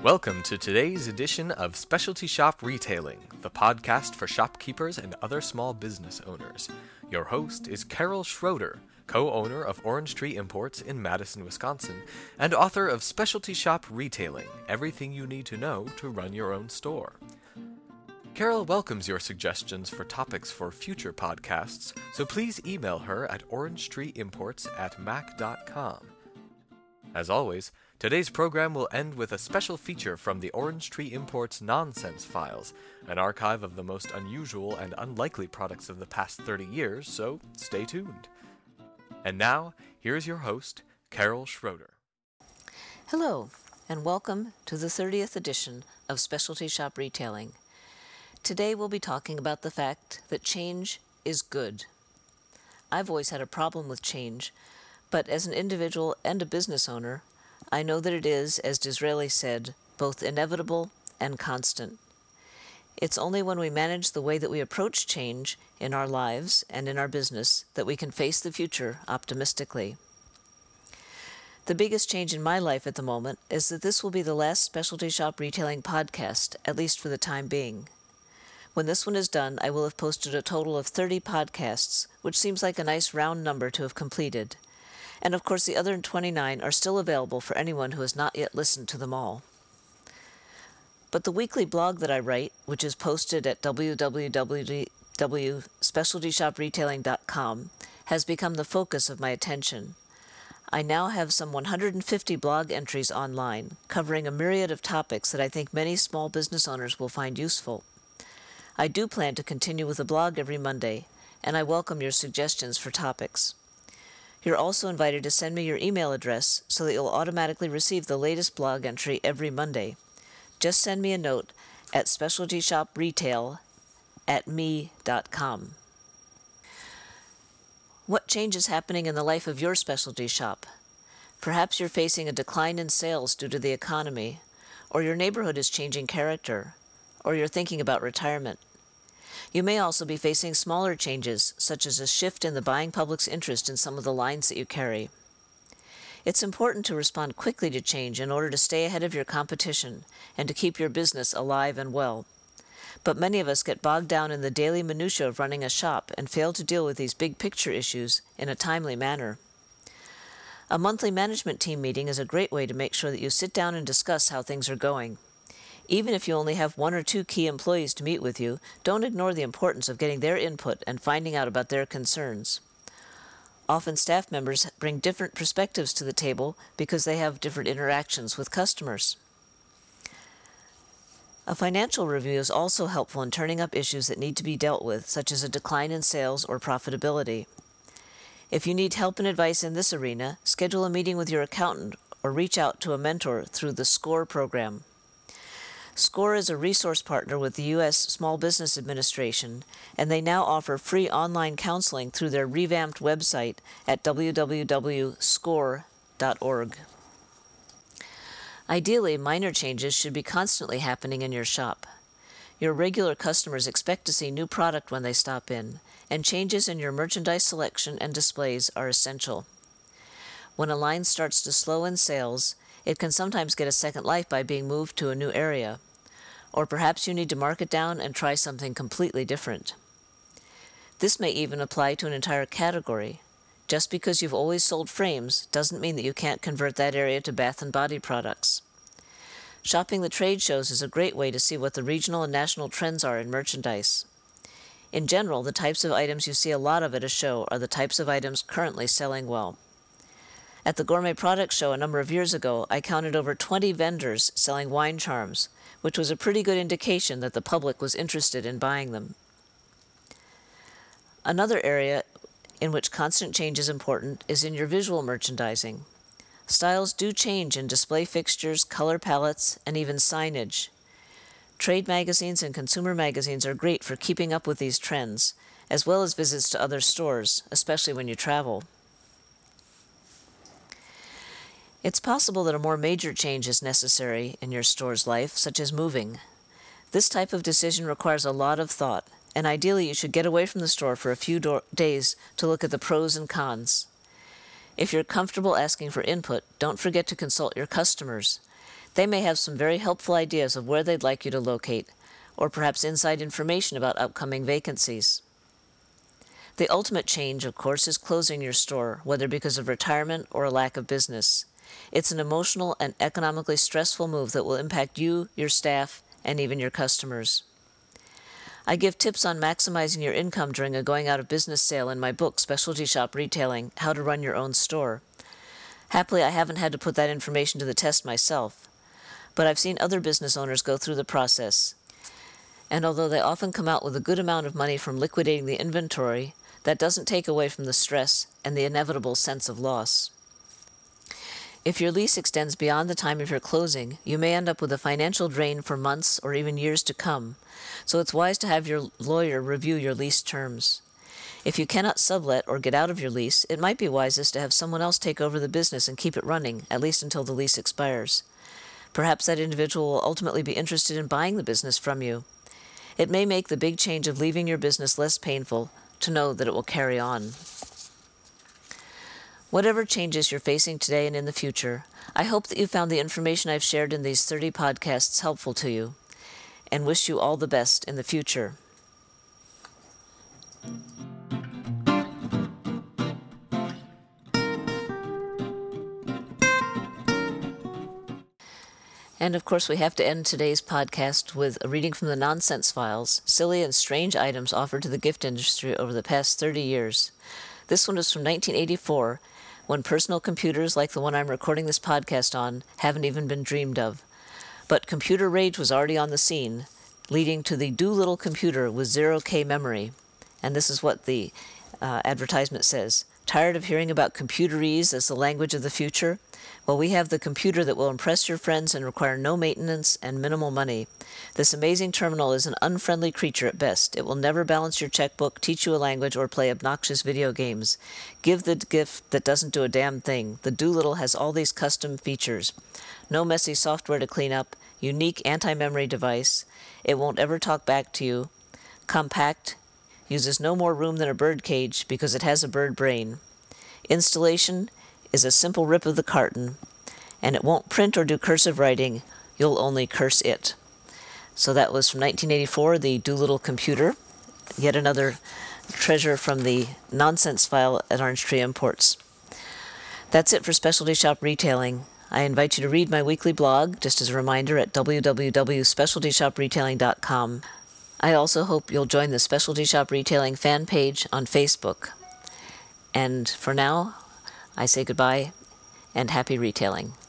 Welcome to today's edition of Specialty Shop Retailing, the podcast for shopkeepers and other small business owners. Your host is Carol Schroeder, co-owner of Orange Tree Imports in Madison, Wisconsin, and author of Specialty Shop Retailing, Everything You Need to Know to Run Your Own Store. Carol welcomes your suggestions for topics for future podcasts, so please email her at orangetreeimports@mac.com. As always, today's program will end with a special feature from the Orange Tree Imports Nonsense Files, an archive of the most unusual and unlikely products of the past 30 years, so stay tuned. And now, here's your host, Carol Schroeder. Hello, and welcome to the 30th edition of Specialty Shop Retailing. Today we'll be talking about the fact that change is good. I've always had a problem with change, but as an individual and a business owner, I know that it is, as Disraeli said, both inevitable and constant. It's only when we manage the way that we approach change in our lives and in our business that we can face the future optimistically. The biggest change in my life at the moment is that this will be the last Specialty Shop Retailing podcast, at least for the time being. When this one is done, I will have posted a total of 30 podcasts, which seems like a nice round number to have completed. And of course the other 29 are still available for anyone who has not yet listened to them all. But the weekly blog that I write, which is posted at www.specialtyshopretelling.com, has become the focus of my attention. I now have some 150 blog entries online, covering a myriad of topics that I think many small business owners will find useful. I do plan to continue with the blog every Monday, and I welcome your suggestions for topics. You're also invited to send me your email address so that you'll automatically receive the latest blog entry every Monday. Just send me a note at specialtyshopretail@me.com. What change is happening in the life of your specialty shop? Perhaps you're facing a decline in sales due to the economy, or your neighborhood is changing character, or you're thinking about retirement. You may also be facing smaller changes, such as a shift in the buying public's interest in some of the lines that you carry. It's important to respond quickly to change in order to stay ahead of your competition and to keep your business alive and well. But many of us get bogged down in the daily minutiae of running a shop and fail to deal with these big picture issues in a timely manner. A monthly management team meeting is a great way to make sure that you sit down and discuss how things are going. Even if you only have one or two key employees to meet with you, don't ignore the importance of getting their input and finding out about their concerns. Often staff members bring different perspectives to the table because they have different interactions with customers. A financial review is also helpful in turning up issues that need to be dealt with, such as a decline in sales or profitability. If you need help and advice in this arena, schedule a meeting with your accountant or reach out to a mentor through the SCORE program. SCORE is a resource partner with the U.S. Small Business Administration, and they now offer free online counseling through their revamped website at www.score.org. Ideally, minor changes should be constantly happening in your shop. Your regular customers expect to see new product when they stop in, and changes in your merchandise selection and displays are essential. When a line starts to slow in sales, it can sometimes get a second life by being moved to a new area. Or perhaps you need to mark it down and try something completely different. This may even apply to an entire category. Just because you've always sold frames doesn't mean that you can't convert that area to bath and body products. Shopping the trade shows is a great way to see what the regional and national trends are in merchandise. In general, the types of items you see a lot of at a show are the types of items currently selling well. At the Gourmet Products Show a number of years ago, I counted over 20 vendors selling wine charms, which was a pretty good indication that the public was interested in buying them. Another area in which constant change is important is in your visual merchandising. Styles do change in display fixtures, color palettes, and even signage. Trade magazines and consumer magazines are great for keeping up with these trends, as well as visits to other stores, especially when you travel. It's possible that a more major change is necessary in your store's life, such as moving. This type of decision requires a lot of thought, and ideally you should get away from the store for a few days to look at the pros and cons. If you're comfortable asking for input, don't forget to consult your customers. They may have some very helpful ideas of where they'd like you to locate, or perhaps inside information about upcoming vacancies. The ultimate change, of course, is closing your store, whether because of retirement or a lack of business. It's an emotional and economically stressful move that will impact you, your staff, and even your customers. I give tips on maximizing your income during a going out of business sale in my book, Specialty Shop Retailing: How to Run Your Own Store. Happily, I haven't had to put that information to the test myself, but I've seen other business owners go through the process. And although they often come out with a good amount of money from liquidating the inventory, that doesn't take away from the stress and the inevitable sense of loss. If your lease extends beyond the time of your closing, you may end up with a financial drain for months or even years to come, so it's wise to have your lawyer review your lease terms. If you cannot sublet or get out of your lease, it might be wisest to have someone else take over the business and keep it running, at least until the lease expires. Perhaps that individual will ultimately be interested in buying the business from you. It may make the big change of leaving your business less painful to know that it will carry on. Whatever changes you're facing today and in the future, I hope that you found the information I've shared in these 30 podcasts helpful to you, and wish you all the best in the future. And of course, we have to end today's podcast with a reading from the Nonsense Files, silly and strange items offered to the gift industry over the past 30 years. This one is from 1984, when personal computers like the one I'm recording this podcast on haven't even been dreamed of. But computer rage was already on the scene, leading to the Doolittle computer with 0K memory. And this is what the advertisement says. Tired of hearing about computerese as the language of the future? Well, we have the computer that will impress your friends and require no maintenance and minimal money. This amazing terminal is an unfriendly creature at best. It will never balance your checkbook, teach you a language, or play obnoxious video games. Give the gift that doesn't do a damn thing. The Doolittle has all these custom features. No messy software to clean up, unique anti-memory device. It won't ever talk back to you. Compact, uses no more room than a bird cage because it has a bird brain. Installation is a simple rip of the carton, and it won't print or do cursive writing. You'll only curse it. So that was from 1984, the Doolittle computer. Yet another treasure from the Nonsense File at Orange Tree Imports. That's it for Specialty Shop Retailing. I invite you to read my weekly blog, just as a reminder, at www.specialtyshopretelling.com. I also hope you'll join the Specialty Shop Retailing fan page on Facebook. And for now, I say goodbye and happy retailing.